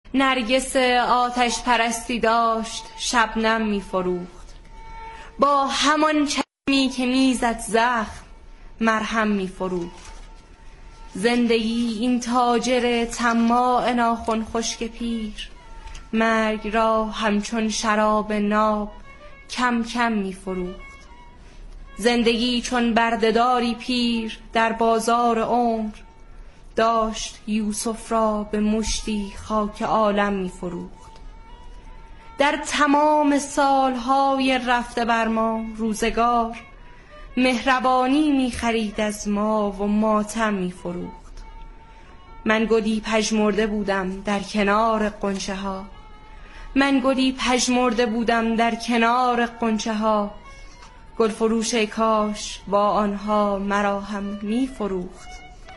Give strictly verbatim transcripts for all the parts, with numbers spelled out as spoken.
نرگس آتش پرستی داشت شبنم می فروخت. با همان چشمی که میزد زخم مرهم می فروخت. زندگی این تاجر طماع ناخن خشک پیر، مرگ را همچون شراب ناب کم کم می فروخت. زندگی چون برده‌داری پیر در بازار عمر، داشت یوسف را به مشتی خاک عالم می فروخت. در تمام سالهای رفته بر ما روزگار، مهربانی می خرید از ما و ماتم می فروخت. من گلی پژمرده بودم در کنار غنچه ها، من گلی پژمرده بودم در کنار غنچه ها، گل فروش کاش با آنها مرا هم می فروخت.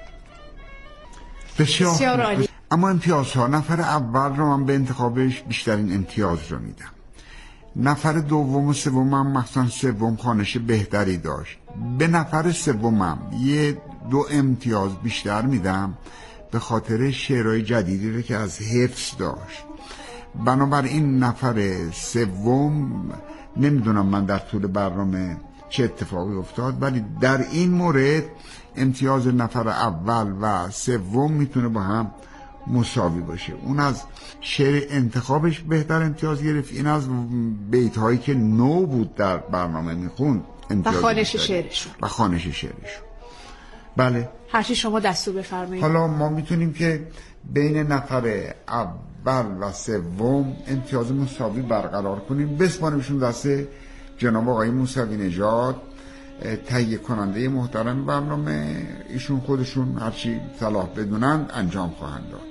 بسیار, بسیار عالی. اما امتیازها، نفر اول رو من به انتخابش بیشترین امتیاز رو میدم. نفر دوم و سومم، مثلا سوم خوانش بهتری داشت. به نفر سومم یه دو امتیاز بیشتر میدم به خاطر شعرهای جدیدی رو که از حفظ داشت. بنابراین نفر سوم نمیدونم من در طول برنامه چه اتفاقی افتاد، ولی در این مورد امتیاز نفر اول و سوم میتونه با هم مساوی باشه. اون از شعر انتخابش بهتر امتیاز گرفت، این از بیت‌هایی که نو بود در برنامه میخوند و خوانش شعرشون و خوانش شعرشون. بله، هرچی شما دستور بفرمایید. حالا ما میتونیم که بین نفر اول و سوم امتیاز مساوی برقرار کنیم، بسپاریمشون دست جناب آقای موسوی نژاد، تهیه کننده محترم برنامه. ایشون خودشون هرچی صلاح بدونن انجام خواهند داد.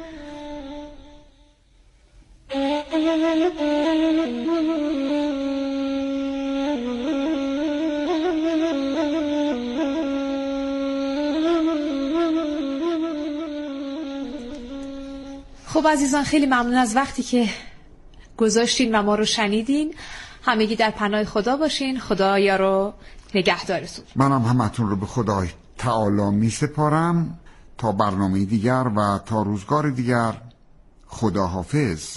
خب عزیزان، خیلی ممنون از وقتی که گذاشتین و ما رو شنیدین. همگی در پناه خدا باشین. خدا یارو نگهدارتون. منم همتون رو به خدای تعالی می سپارم تا برنامه دیگر و تا روزگار دیگر. خدا حافظ.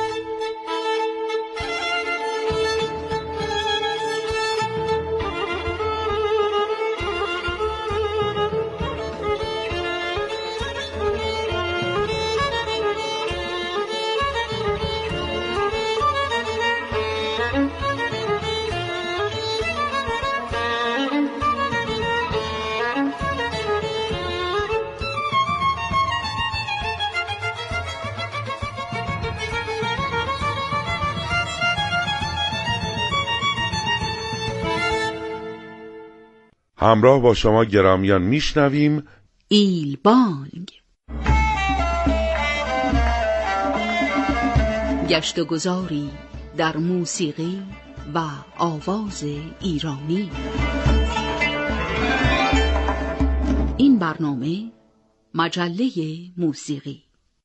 همراه با شما گرامیان میشنویم ایلبانگ، گشت و گذاری در موسیقی و آواز ایرانی. این برنامه مجله موسیقی.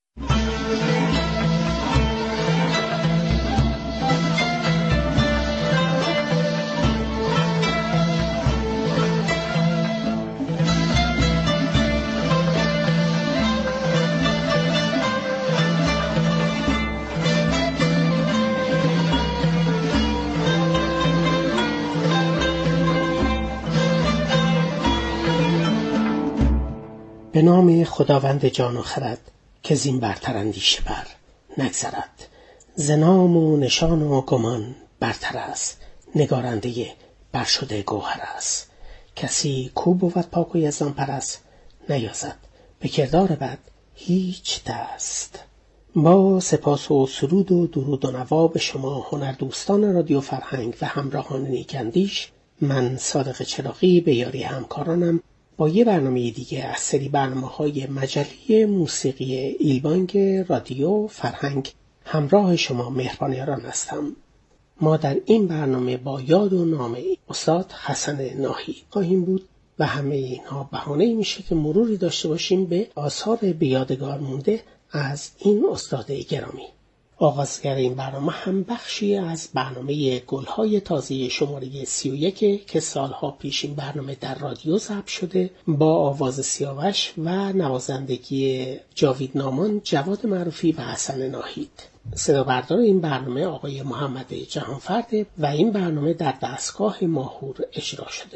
به نام خداوند جان و خرد که زین برتر اندیشه بر نگذرد. ز نام و نشان و گمان برتر است، نگارنده برشده گوهر است. کسی کو بود پاک و یزدان پرست، نیازد به کردار بد هیچ دست. با سپاس و سرود و درود و نوا به شما هنردوستان رادیو فرهنگ و همراهان نیک‌اندیش، من صادق چراغی به یاری همکارانم با یه برنامه دیگه از سری برنامه‌های مجله موسیقی ایلبانگ رادیو فرهنگ همراه شما مهربان یاران هستم. ما در این برنامه با یاد و نام استاد حسن ناهی خواهیم بود و همه اینها بهانه‌ای میشه که مروری داشته باشیم به آثار به یادگار مونده از این استاد گرامی. آغازگر این برنامه هم بخشی از برنامه گلهای تازه شماره سی و یک که سالها پیش این برنامه در رادیو ضبط شده با آواز سیاوش و نوازندگی جاوید نامان، جواد معروفی و حسن ناهید. صدا بردار این برنامه آقای محمد جهانفرد و این برنامه در دستگاه ماهور اجرا شده.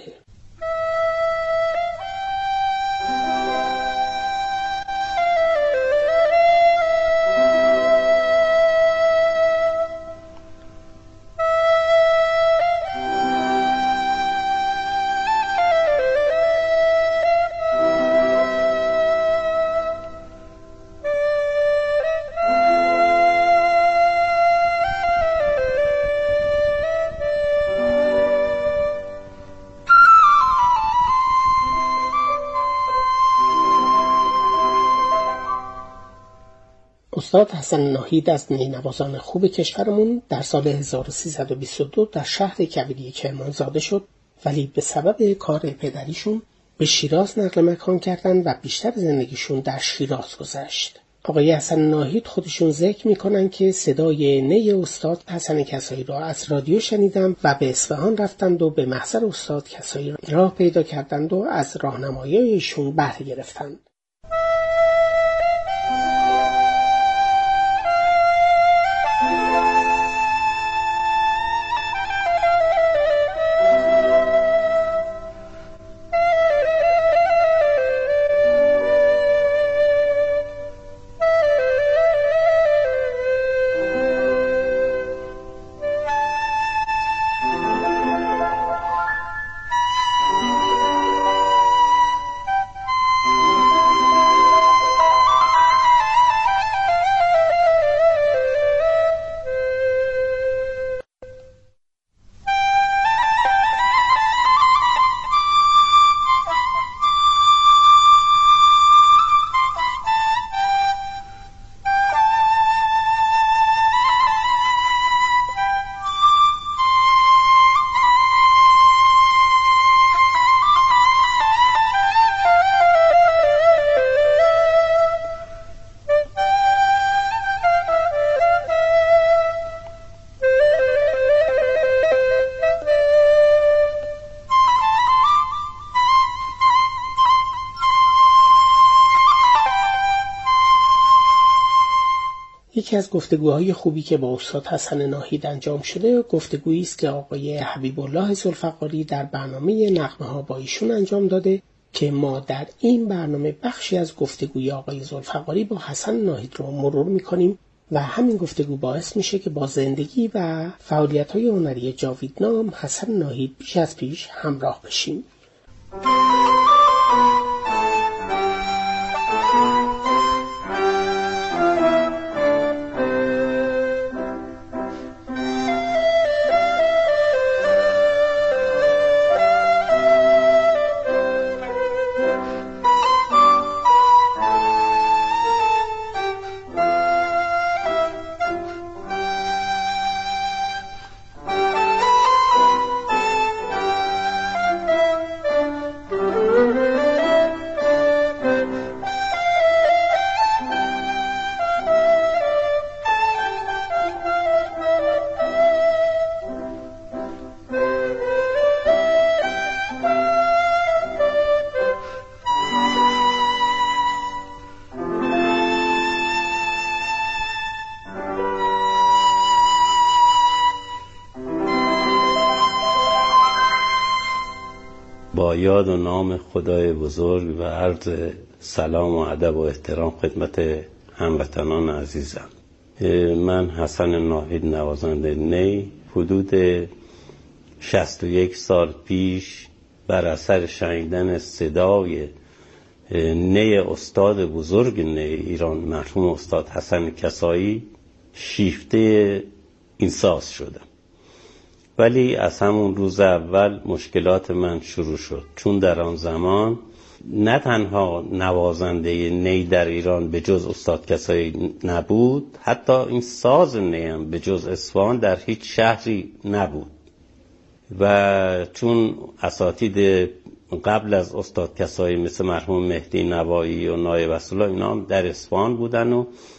استاد حسن ناهید از نینوازان خوب کشورمون در سال هزار و سیصد و بیست و دو در شهر کویری کرمان زاده شد، ولی به سبب کار پدریشون به شیراز نقل مکان کردن و بیشتر زندگیشون در شیراز گذشت. آقای حسن ناهید خودشون ذکر میکنن که صدای نی استاد حسن کسایی را از رادیو شنیدم و به اصفهان رفتند و به محضر استاد کسایی راه پیدا کردند و از راهنمایی ایشون بهره گرفتند. یکی از گفتگوهای خوبی که با استاد حسن ناهید انجام شده گفتگویی است که آقای حبیب الله ذوالفقاری در برنامه نغمه ها با ایشون انجام داده که ما در این برنامه بخشی از گفتگوی آقای ذوالفقاری با حسن ناهید رو مرور می‌کنیم و همین گفتگو باعث میشه که با زندگی و فعالیت‌های هنری جاوید نام حسن ناهید بیش از پیش همراه بشیم. با یاد و نام خدای بزرگ و عرض سلام و ادب و احترام خدمت هموطنان عزیزم. من حسن ناهید نوازنده نی حدود شصت و یک سال پیش بر اثر شنیدن صدای نی استاد بزرگ نی ایران مرحوم استاد حسن کسایی شیفته این ساز شدم. ولی از همون روز اول مشکلات من شروع شد، چون در آن زمان نه تنها نوازنده نی در ایران به جز استاد کسایی نبود، حتی این ساز نی هم به جز اصفهان در هیچ شهری نبود و چون اساتید قبل از استاد کسایی مثل مرحوم مهدی نوایی و نایب رسول الله اینا هم در اصفهان بودن و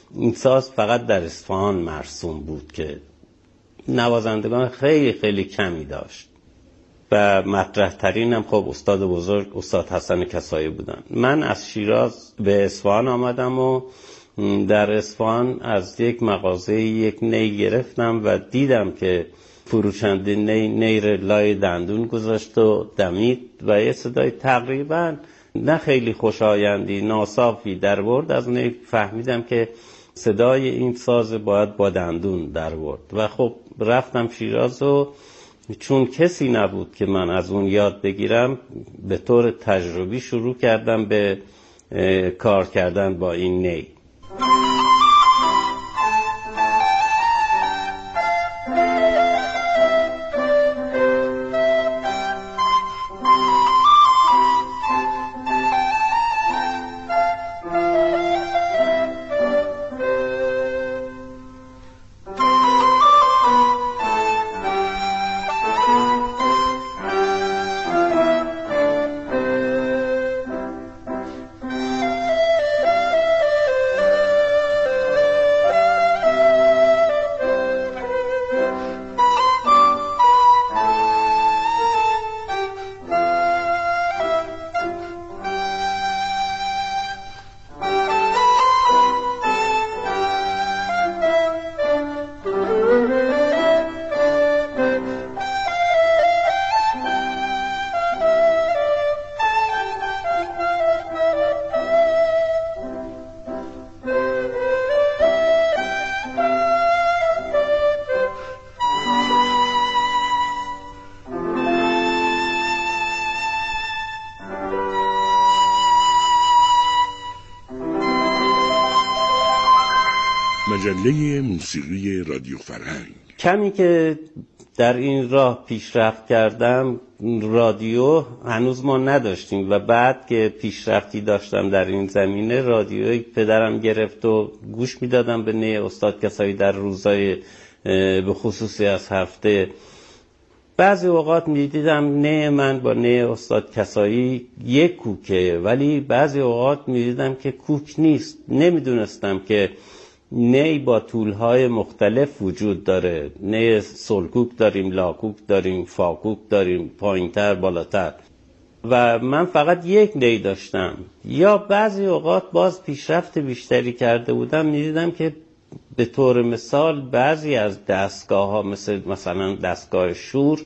این ساز فقط در اصفهان مرسوم بود که نوازندگان خیلی خیلی کمی داشت و مطرح ترین هم خب استاد بزرگ استاد حسن کسایی بودن. من از شیراز به اصفهان آمدم و در اصفهان از یک مغازه یک نی گرفتم و دیدم که فروشنده نی نیر لای دندون گذاشت و دمید و یه صدای تقریبا نه خیلی خوشایندی ناصافی در برد. از نی فهمیدم که صدای این ساز باید با دندون در برد و خب رفتم شیراز و چون کسی نبود که من از اون یاد بگیرم به طور تجربی شروع کردم به کار کردن با این نی. مجله موسیقی رادیو فرهنگ. کمی که در این راه پیشرفت کردم، رادیو هنوز ما نداشتیم و بعد که پیشرفتی داشتم در این زمینه، رادیوی پدرم گرفت و گوش میدادم به نی استاد کسایی در روزای به خصوصی از هفته. بعضی اوقات میدیدم نی من با نی استاد کسایی یک کوکه، ولی بعضی اوقات میدیدم که کوک نیست. نمیدونستم که نی با طولهای مختلف وجود داره. نی سلکوک داریم، لاکوک داریم، فاکوک داریم، پایینتر بالاتر، و من فقط یک نی داشتم. یا بعضی اوقات باز پیشرفت بیشتری کرده بودم، میدیدم که به طور مثال بعضی از دستگاه ها مثل مثلا دستگاه شور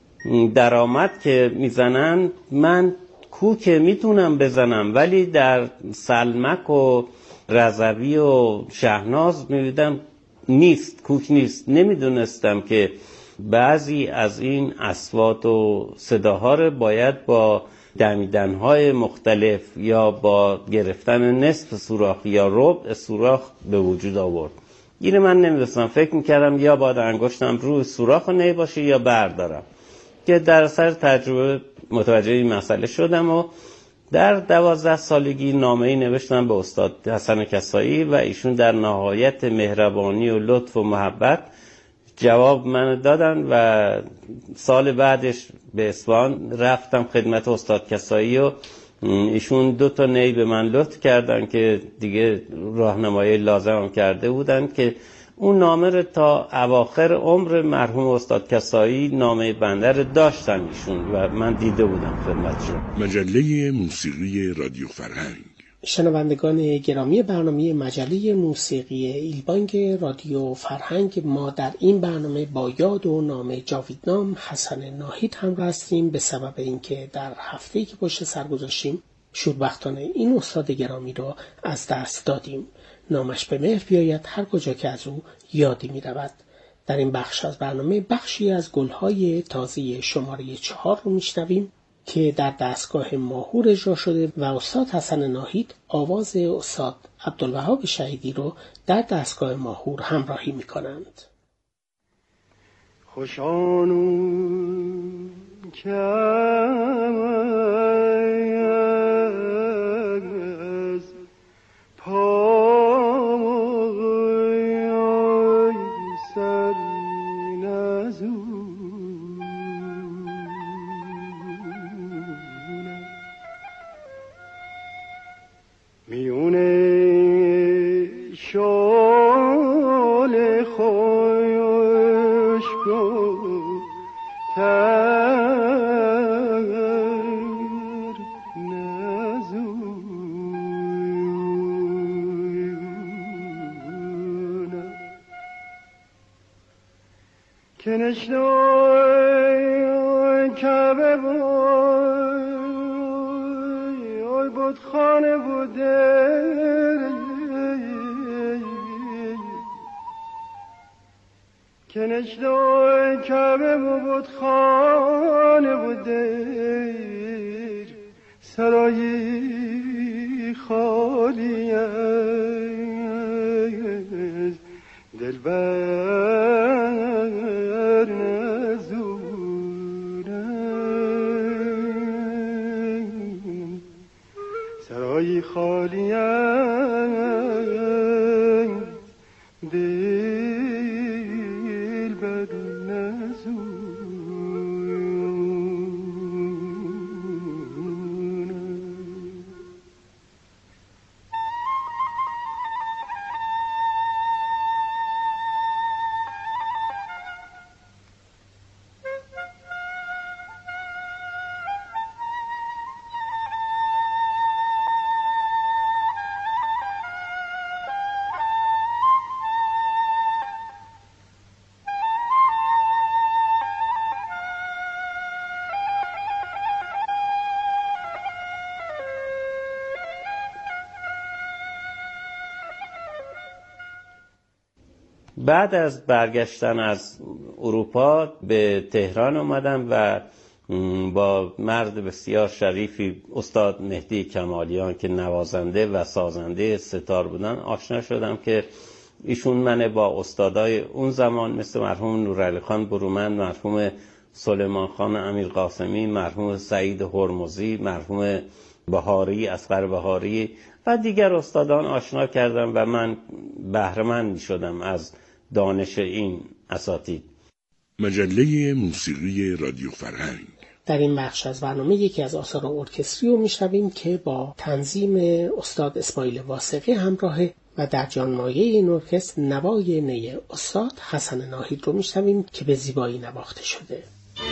درآمد که میزنن، من کوک میتونم بزنم، ولی در سلمک و رضوی و شهناز میدیدم نیست، کوک نیست. نمیدونستم که بعضی از این اصوات و صداها رو باید با دمیدنهای مختلف یا با گرفتن نصف سوراخ یا ربع سوراخ به وجود آورد. اینو من نمیدونستم. فکر میکردم یا باید انگشتم روی سوراخ نی باشه یا بردارم، که در اثر تجربه متوجه این مسئله شدم و در دوازده سالگی نامه‌ای نوشتم به استاد حسن کسایی و ایشون در نهایت مهربانی و لطف و محبت جواب من دادن و سال بعدش به اصفهان رفتم خدمت استاد کسایی و ایشون دو تا نی به من لطف کردن که دیگه راهنمایی لازم کرده بودن، که اون نامه رو تا اواخر عمر مرحوم استاد کسایی نامه بنده رو داشتن ایشون و من دیده بودم خدمتشون. مجله موسیقی رادیو فرهنگ. شنوندگان گرامی برنامه مجله موسیقی ایلبانگ رادیو فرهنگ، ما در این برنامه با یاد و نام جاویدنام حسن ناهید همراه هستیم، به سبب اینکه در هفته‌ای که پشت سر گذاشتیم شوربختانه این استاد گرامی رو از دست دادیم. نامش به مهر بیاید هر کجا که از او یادی می رود. در این بخش از برنامه بخشی از گلهای تازه شماره چهار رو میشنویم که در دستگاه ماهور اجرا شده و استاد حسن ناهید آواز استاد عبدالوهاب شهیدی رو در دستگاه ماهور همراهی می کنند. خوشانون که از پای سر نزون میونه شو که نشنای کعبه بای بود خانه بوده که نشنای کعبه بود خانه بوده سرایی خالی از دلبر نزورم سرایی خالی از دلبر نزورم. بعد از برگشتن از اروپا به تهران اومدم و با مرد بسیار شریفی استاد مهدی کمالیان که نوازنده و سازنده ستار بودن آشنا شدم که ایشون من با استادای اون زمان مثل مرحوم نورعلی خان برومند، مرحوم سلیمان خان امیر قاسمی، مرحوم سعید هرمزی، مرحوم بهاری اصغر بهاری و دیگر استادان آشنا کردم و من بهره‌مند شدم از دانش این اساتید. مجله موسیقی رادیو فرهنگ. در این بخش از برنامه یکی از آثار ارکستری رو میشنویم که با تنظیم استاد اسماعیل واثقی همراهه و در جانمایه این ارکستر نوای نی استاد حسن ناهید رو میشنویم که به زیبایی نواخته شده.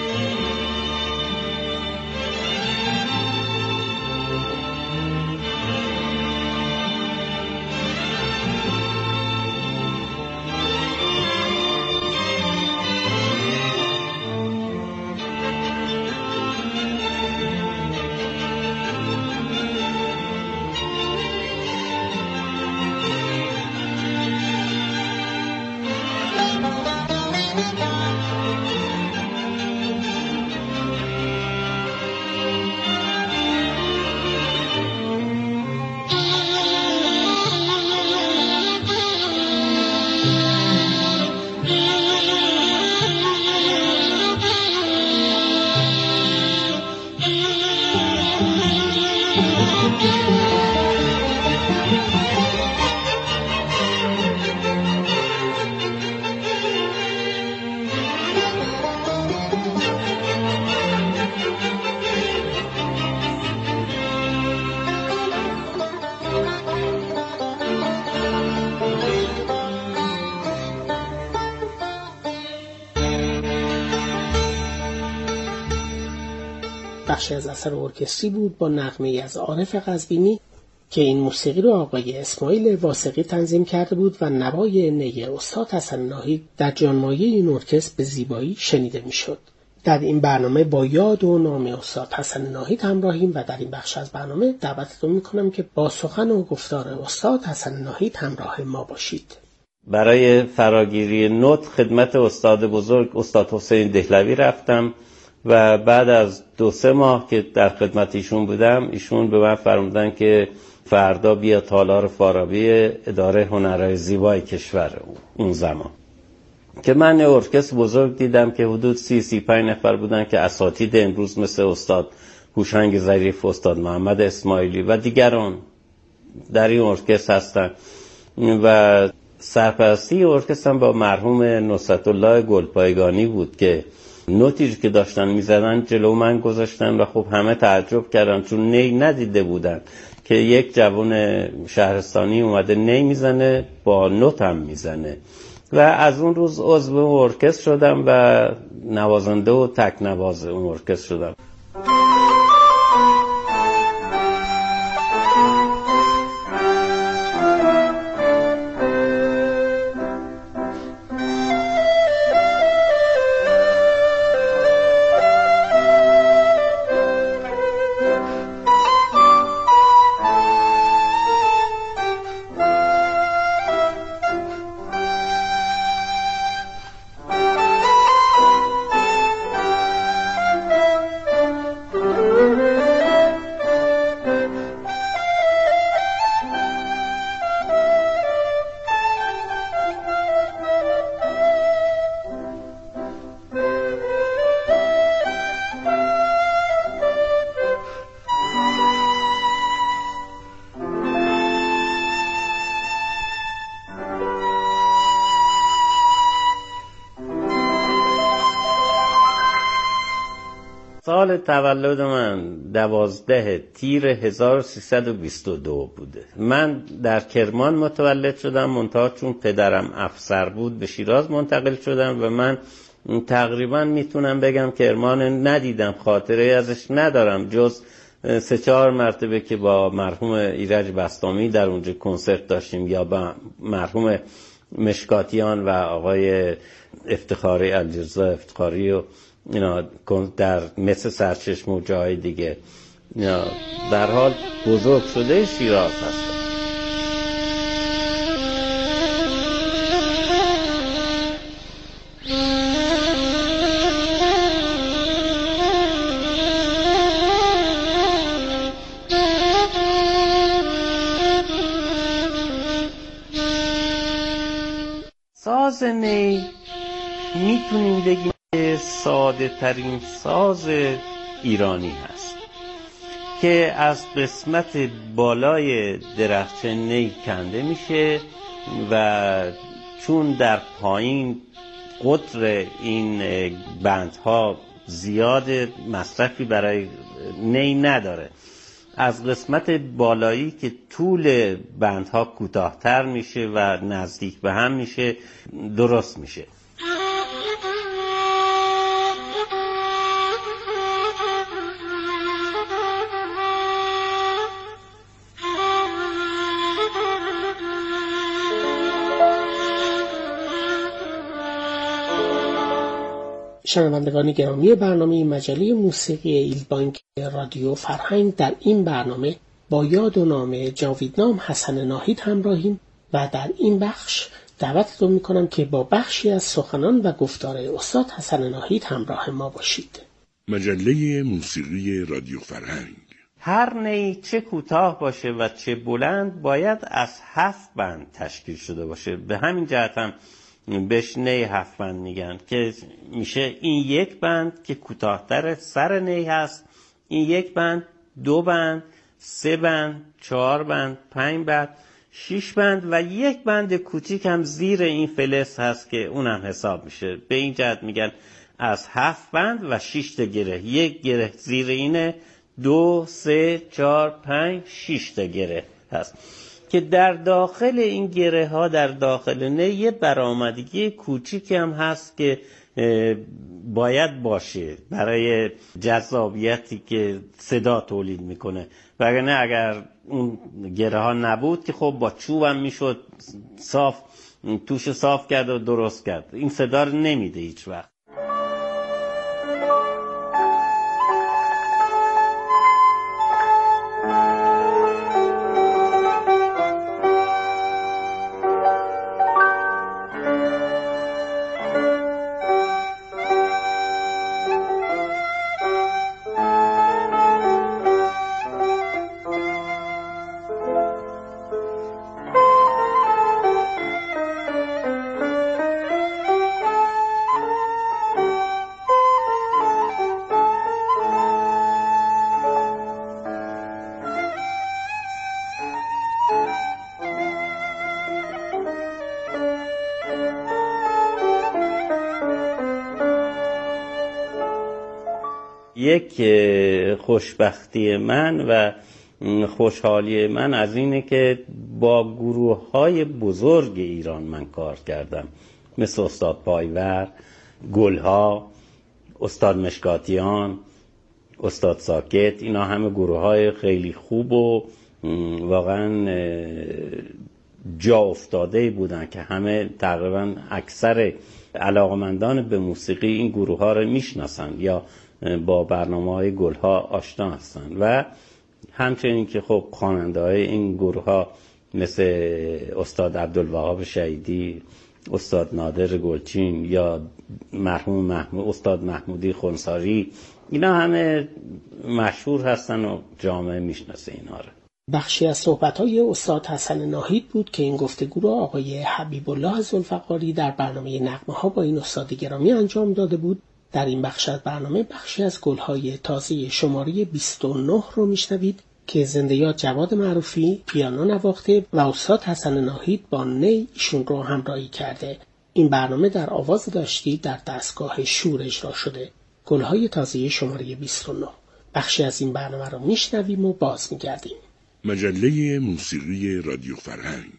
بخشی از اثر ارکستری بود با نغمه‌ای از عارف قزوینی که این موسیقی رو آقای اسماعیل واثقی تنظیم کرده بود و نوای نی استاد حسن ناهید در جانمایه این ارکستر به زیبایی شنیده میشد. در این برنامه با یاد و نام استاد حسن ناهید همراهیم و در این بخش از برنامه دعوتتون میکنم که با سخن و گفتار استاد حسن ناهید همراه ما باشید. برای فراگیری نوت خدمت استاد بزرگ استاد حسین دهلوی رفتم و بعد از دو سه ماه که در خدمت ایشون بودم ایشون به من فرمودن که فردا بیا تالار فارابی اداره هنرهای زیبای کشور اون زمان که من ارکستر بزرگ دیدم که حدود سی سی پنج نفر بودن که اساتید امروز مثل استاد هوشنگ ظریف، استاد محمد اسماعیلی و دیگران در این ارکستر هستن و سرپرستی ارکستر با مرحوم نصرت الله گلپایگانی بود که نوتی که داشتن میزدن جلو من گذاشتن و خب همه تعجب کردن چون نی ندیده بودن که یک جوان شهرستانی اومده نی میزنه با نوت هم میزنه و از اون روز عضو ارکستر شدم و نوازنده و تک نواز اون ارکستر شدم. سال تولد من دوازده تیر هزار و سیصد و بیست و دو بوده. من در کرمان متولد شدم، منتها چون پدرم افسر بود به شیراز منتقل شدم و من تقریبا میتونم بگم کرمان ندیدم، خاطره ازش ندارم جز سه چهار مرتبه که با مرحوم ایرج بسطامی در اونجا کنسرت داشتیم یا با مرحوم مشکاتیان و آقای افتخاری علیرضا افتخاری و اینا در مثل سرچشمه و جای دیگه. در حال بزرگ شده شیراز هستم. ساز نی میتونیم بگیم ساده ترین ساز ایرانی هست که از قسمت بالای درخچه نی کنده میشه و چون در پایین قطر این بندها زیاد مصرفی برای نی نداره، از قسمت بالایی که طول بندها کوتاه‌تر میشه و نزدیک به هم میشه درست میشه. شنوندگان گرامی برنامه مجله موسیقی ایلبانک رادیو فرهنگ، در این برنامه با یاد و نام جاویدنام حسن ناهید همراهیم و در این بخش دعوتتون میکنم که با بخشی از سخنان و گفتار استاد حسن ناهید همراه ما باشید. مجله موسیقی رادیو فرهنگ. هر نی چه کوتاه باشه و چه بلند باید از هفت بند تشکیل شده باشه. به همین جهت هم بهش نی هفت بند میگن که میشه این یک بند که کوتاه‌تر سر نی هست، این یک بند، دو بند، سه بند، چهار بند، پنج بند، شش بند و یک بند کوچیک هم زیر این فلز هست که اونم حساب میشه. به این جهت میگن از هفت بند و شش تا گره. یک گره زیر اینه، دو، سه، چهار، پنج، شش تا گره هست که در داخل این گره ها در داخل نه یه برآمدگی کوچیکی هم هست که باید باشه برای جذابیتی که صدا تولید میکنه، وگرنه اگر اون گره ها نبود که خب با چوب هم میشد صاف توش صاف کرد و درست کرد، این صدا رو نمیده هیچ وقت. یک خوشبختی من و خوشحالی من از اینه که با گروه های بزرگ ایران من کار کردم. مثل استاد پایور، گلها، استاد مشکاتیان، استاد ساکت، اینا همه گروه های خیلی خوب و واقعا جا افتاده بودن که همه تقریبا اکثر علاقمندان به موسیقی این گروه ها رو میشناسن یا با برنامه های گل ها آشنا هستن و همچنین که خب خواننده های این گروه ها مثل استاد عبدالوهاب شهیدی، استاد نادر گلچین یا مرحوم محمود استاد محمودی خونساری، اینا همه مشهور هستن و جامعه میشناسه اینا رو. بخشی از صحبت‌های استاد حسن ناهید بود که این گفتگو را آقای حبیب الله ذوالفقاری در برنامه نغمه‌ها با این استاد گرامی انجام داده بود. در این بخش از برنامه بخشی از گل‌های تازه شماره بیست و نه رو میشنوید که زنده یاد جواد معروفی پیانو نواخته و استاد حسن ناهید با نی ایشون رو همراهی کرده. این برنامه در آواز داشتی در دستگاه شور اجرا شده. گل‌های تازه شماره بیست و نه. بخشی از این برنامه رو میشنویم و باز میگردیم. مجله موسیقی رادیو فرهنگ.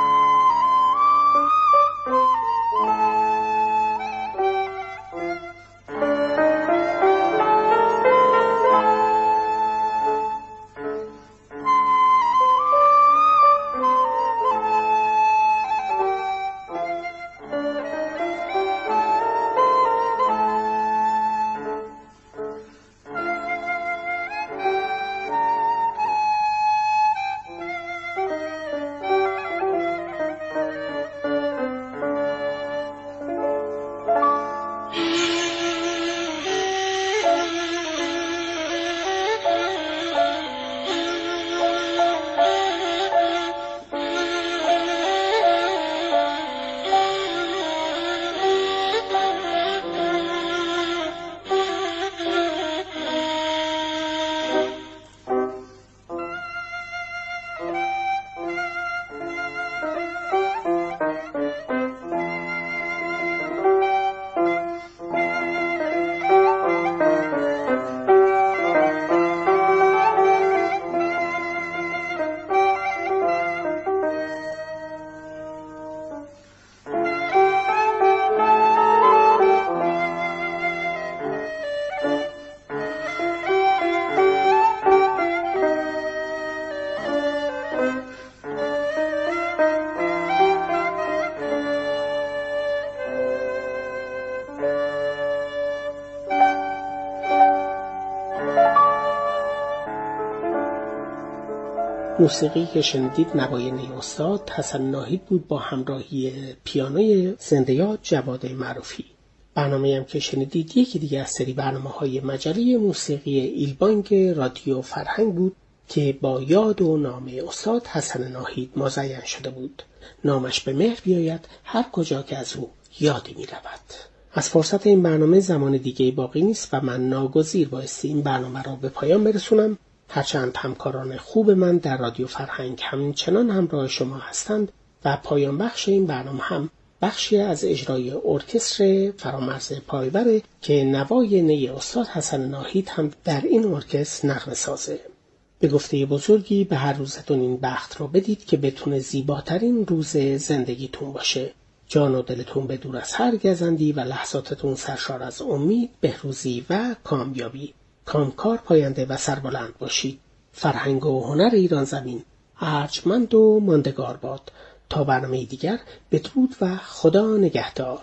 موسیقی که شنیدید نوای نی استاد حسن ناهید بود با همراهی پیانوی زنده یاد جواد معروفی. برنامه هم که شنیدید یکی دیگه از سری برنامه‌های مجله موسیقی ایلبانگ رادیو فرهنگ بود که با یاد و نام استاد حسن ناهید مزین شده بود. نامش به مهر بیاید هر کجا که از او یادی می رود. از فرصت این برنامه زمان دیگه باقی نیست و من ناگزیر بایستی این برنامه را به پایان برسونم. هرچند همکاران خوب من در رادیو فرهنگ همچنان همراه شما هستند و پایان بخش این برنامه هم بخشی از اجرای ارکستر فرامرز پایور که نوای نی استاد حسن ناهید هم در این ارکستر نغمه سازه. به گفته بزرگی به هر روزتون این بخت رو بدید که بتونه زیباترین روز زندگیتون باشه. جان و دلتون به دور از هر گزندی و لحظاتتون سرشار از امید، بهروزی و کامیابی. کامکار، پاینده و سربلند باشید. فرهنگ و هنر ایران زمین ارجمند و ماندگار باد. تا برنامه دیگر بدرود و خدا نگهدار.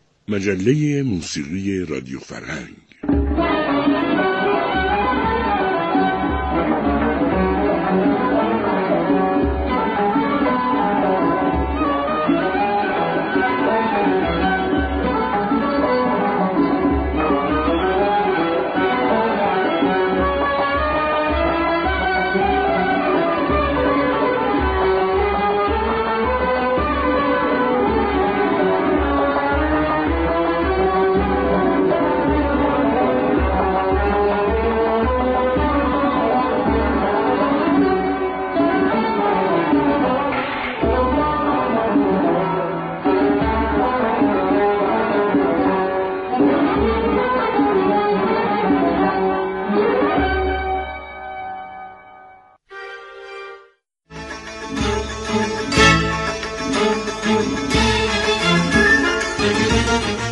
مجله موسیقی رادیو فرهنگ.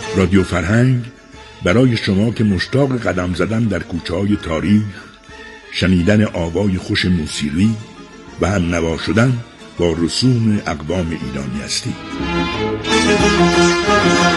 رادیو فرهنگ برای شما که مشتاق قدم زدن در کوچه‌های تاریخ، شنیدن آوای خوش موسیقی و هم نوا شدن با رسوم اقوام ایرانی هستید.